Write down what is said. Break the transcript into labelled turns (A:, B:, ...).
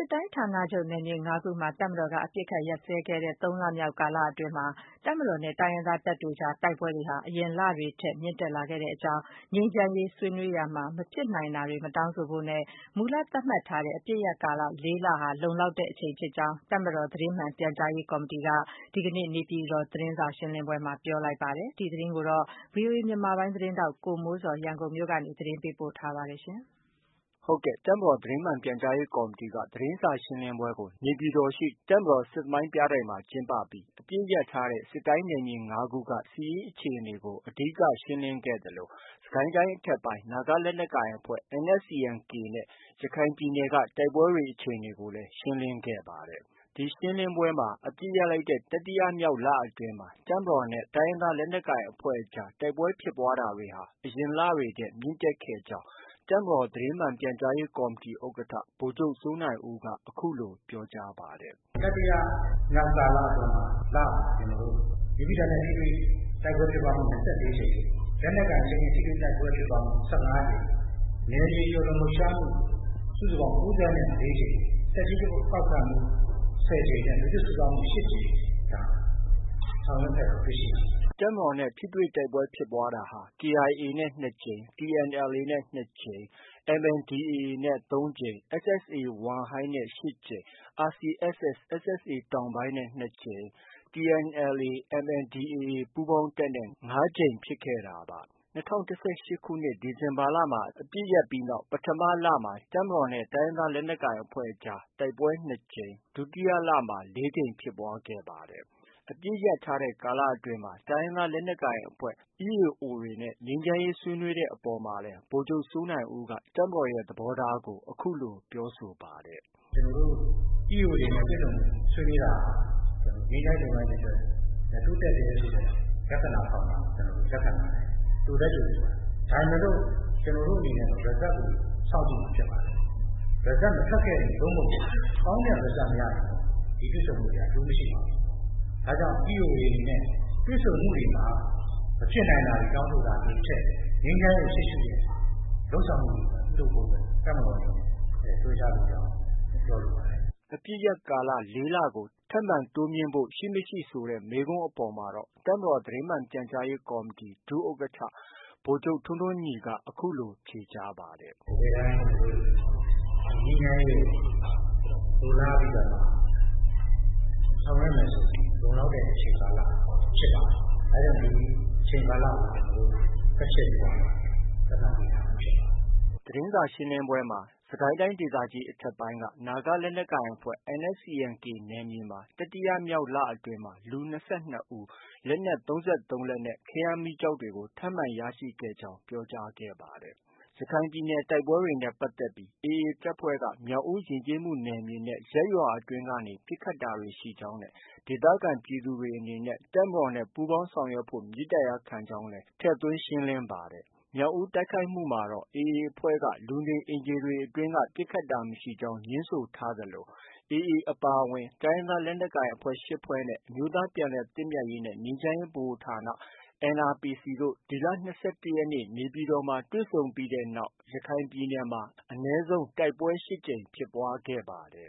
A: စစ်တိုင်းဌာနချုပ်နယ်မြေ ၅ ခုမှာ တပ်မတော်က အပစ်အခတ်ရပ်စဲခဲ့တဲ့ ၃ လမြောက်ကာလအတွင်း တပ်မတော်နဲ့ တိုင်းရင်းသားတပ်တွေအကြား တိုက်ပွဲတွေဟာ အရင်လတွေထက် မြင့်တက်လာခဲ့ကြောင်း၊ ငြိမ်းချမ်းရေးဆွေးနွေးရာမှာ မဖြစ်နိုင်တာတွေ မတောင်းဆိုဖို့နဲ့ မူလသတ်မှတ်ထားတဲ့ အပစ်ရပ်ကာလ ၄ လဟာ လုံလောက်တဲ့အချိန်ဖြစ်ကြောင်း တပ်မတော်သတင်းမှန်ပြန်ကြားရေးကော်မတီက ဒီကနေ့ နေပြည်တော် သတင်းစာရှင်းလင်းပွဲမှာ ပြောလိုက်ပါတယ်။ ဒီသတင်းကိုတော့ ဗွီအိုအေမြန်မာပိုင်းသတင်းထောက် ကိုမိုးဇော်က ရန်ကုန်မြို့ကနေ သတင်းပေးပို့ထားပါတယ်။
B: တပ်မတော်သတင်းမှန်ပြန်ကြားရေးကော်မတီက သတင်းစာရှင်းလင်းပွဲကို နေပြည်တော်ရှိ တပ်မတော်စစ်သမိုင်းပြတိုက်မှာ ကျင်းပပြီး အပစ်ရပ်ထားတဲ့ စစ်တိုင်းနယ်မြေ ၅ ခုက စစ်ရေးအခြေအနေကို အဓိက ရှင်းလင်းခဲ့သလို စစ်ကိုင်းတိုင်းအထက်ပိုင်း နာဂလက်နက်ကိုင်အဖွဲ့ NSCN-K နဲ့ ရခိုင်ပြည်နယ်က တိုက်ပွဲအခြေအနေကိုလည်း ရှင်းလင်းခဲ့ပါတယ်။ ဒီရှင်းလင်းပွဲမှာ အပစ်ရပ်လိုက်တဲ့ တတိယမြောက်လအတွင်းမှာ တပ်မတော်နဲ့ တိုင်းရင်းသားလက်နက်ကိုင်အဖွဲ့အကြား တိုက်ပွဲဖြစ်ပွားတာတွေဟာ အရင်လတွေထက် မြင့်တက်ခဲ့ကြောင်း တပ်မတော်သတင်းမှန်ပြန်ကြားရေးကော်မတီဥက္ကဋ္ဌ ဗိုလ်ချုပ်စိုးနိုင်ဦးက အခုလို ပြောကြားပါတယ်
C: ။ “တတိယမြောက်ကာလအတွင်းမှာ မိမိတပ်နဲ့ ထိတွေ့တိုက်ပွဲဖြစ်ပွားမှု ၂၄ ကြိမ်၊ လက်နက်ကိုင်အချင်းချင်းထိတွေ့တိုက်ပွဲဖြစ်ပွားမှု ၁၅ ကြိမ်၊ နယ်မြေကျော်လွန်လှုပ်ရှားမှု စုစုပေါင်း ၉၄ ကြိမ်၊ တပ်ကြီးပေါက်ကွဲမှု ၁၀ ကြိမ်နဲ့ လူသစ်စုဆောင်းမှု ၈ ကြိမ် ဆောင်ရွက်ခဲ့တာတွေ့ရှိပါတယ်။
B: ” တပ်မတော်နဲ့ ထိတွေ့တိုက်ပွဲဖြစ်ပွားတာဟာ KIA နဲ့ ၂ ကြိမ်၊ TNLA နဲ့ ၂ ကြိမ်၊ MNDAA နဲ့ ၃ ကြိမ်၊ SSA-1 ဟိုင်းနဲ့ ၈ ကြိမ်၊ RCSS/SSA တောင်ပိုင်းနဲ့ ၂ ကြိမ်၊ TNLA ၊ MNDAA ပူးပေါင်းတပ်နဲ့ ၅ ကြိမ်ဖြစ်ခဲ့တာပါ။ ၂၀၁၈ ခုနှစ် ဒီဇင်ဘာလမှာ အပစ်ရပ်ပြီးနောက် ပထမလမှာ တပ်မတော်နဲ့ တိုင်းရင်းသားလက်နက်ကိုင်အဖွဲ့အကြား တိုက်ပွဲ ၂ ကြိမ်၊ ဒုတိယလမှာ ၄ ကြိမ်ဖြစ်ပွားခဲ့ပါတယ်။ အပစ်ရပ်ထားတဲ့ကာလအတွင်းမှာ တိုင်းရင်းသားလက်နက်ကိုင်အဖွဲ့ EAO တွေနဲ့ ငြိမ်းချမ်းရေးဆွေးနွေးတဲ့အပေါ်မှာလည်း ဗိုလ်ချုပ်စိုးနိုင်ဦးက တပ်မတော်ရဲ့ သဘောထားကို အခုလို ပြောဆိုပါတယ်
C: ။ “ကျနော်တို့ EAO တွေနဲ့ တွေ့ဆုံဆွေးနွေးတာဟာ ငြိမ်းချမ်းရေးလုပ်ငန်းစဉ်အတွက် တိုးတက်တယ်ဆိုတဲ့ လက္ခဏာဆောင်တာကို ကျနော်တို့ လက်ခံပါတယ်။ ကြိုလည်း ကြိုဆိုပါတယ်။ ဒါပေမဲ့လို့ ကျနော်တို့အနေနဲ့ Result ကို စောင့်ကြည့်မှာဖြစ်ပါတယ်။ Result မထွက်ခဲ့ရင် ကောင်းတဲ့ Result မရရင် ဒီတွေ့ဆုံမှုတွေက အကျိုးမရှိပါဘူး။ ဒါကြောင့် EAO တွေအနေနဲ့ တွေ့ဆုံမှုတွေမှာ မဖြစ်နိုင်တာတွေ တောင်းဆိုတာတွေထက် ငြိမ်းချမ်းရေးကို ရှေ့ရှုတဲ့ လုပ်ဆောင်မှုတွေပြုလုပ်ဖို့ တပ်မတော်အနေနဲ့ ပြောကြားလိုကြောင်း ပြောလိုပါတယ်။
B: ” အပစ်ရပ်ကာလ ၄ လကို ထပ်မံတိုးမြှင့်ဖို့ ရှိမရှိဆိုတဲ့ မေးခွန်းအပေါ်မှာတော့ တပ်မတော်သတင်းမှန်ပြန်ကြားရေးကော်မတီ ဒုဥက္ကဋ္ဌ ဗိုလ်ချုပ်ထွန်းထွန်းညီက အခုလို ဖြေကြားပါတယ်
C: ။ “တကယ်တမ်း ငြိမ်းချမ်းရေးကို လိုလားပြီးတော့မှ ဆောင်ရွက်မယ်ဆိုရင် လုံလောက်တဲ့အချိန်ကာလဖြစ်ပါတယ်။ ဒါကြောင့် ဒီအချိန်ကာလကို ကျနော်တို့ တွက်ချက်ပြီးတော့မှ သတ်မှတ်ပေးထားတာဖြစ်ပါတယ်။
B: ” သတင်းစာရှင်းလင်းပွဲမှာ စစ်ကိုင်းတိုင်းဒေသကြီးအထက်ပိုင်းက နာဂလက်နက်ကိုင်အဖွဲ့ NSCN-K နယ်မြေမှာ တတိယမြောက်လအတွင်းမှာ လူ ၂၂ ဦး၊ လက်နက် ၃၃ လက်နဲ့ ခဲယမ်းမီးကျောက်တွေ ထပ်မံရရှိခဲ့ကြောင်း ပြောကြားခဲ့ပါတယ်။ ရခိုင်ပြည်နယ်တိုက်ပွဲတွေနဲ့ ပတ်သက်ပြီး AA တပ်ဖွဲ့က မြောက်ဦးယဉ်ကျေးမှုနယ်မြေနဲ့ ရပ်ရွာအတွင်းကနေ ပစ်ခတ်တာတွေရှိကြောင်းနဲ့ ဒေသခံပြည်သူတွေအနေနဲ့ တပ်မတော်နဲ့ ပူးပေါင်းဆောင်ရွက်ဖို့ မေတ္တာရပ်ခံကြောင်းလည်း ထည့်သွင်းရှင်းလင်းပါတယ်။ မြောက်ဦးတိုက်ခိုက်မှုမှာတော့ AA အဖွဲ့က လူနေအိမ်ခြေတွေအတွင်းက ပစ်ခတ်တာမရှိကြောင်း ငြင်းဆိုထားသလို AA အပါအဝင် တိုင်းရင်းသားလက်နက်ကိုင်အဖွဲ့ ၈ ဖွဲ့နဲ့ အမျိုးသားပြန်လည်သင့်မြတ်ရေးနဲ့ ငြိမ်းချမ်းရေးဗဟိုဌာန NRPC တို့ ဒီလ ၂၁ ရက်နေ့ နေပြည်တော်မှာ တွေ့ဆုံပြီးတဲ့နောက် ရခိုင်ပြည်နယ်မှာ အနည်းဆုံး တိုက်ပွဲ ၈ ကြိမ်ဖြစ်ပွားခဲ့ပါတယ်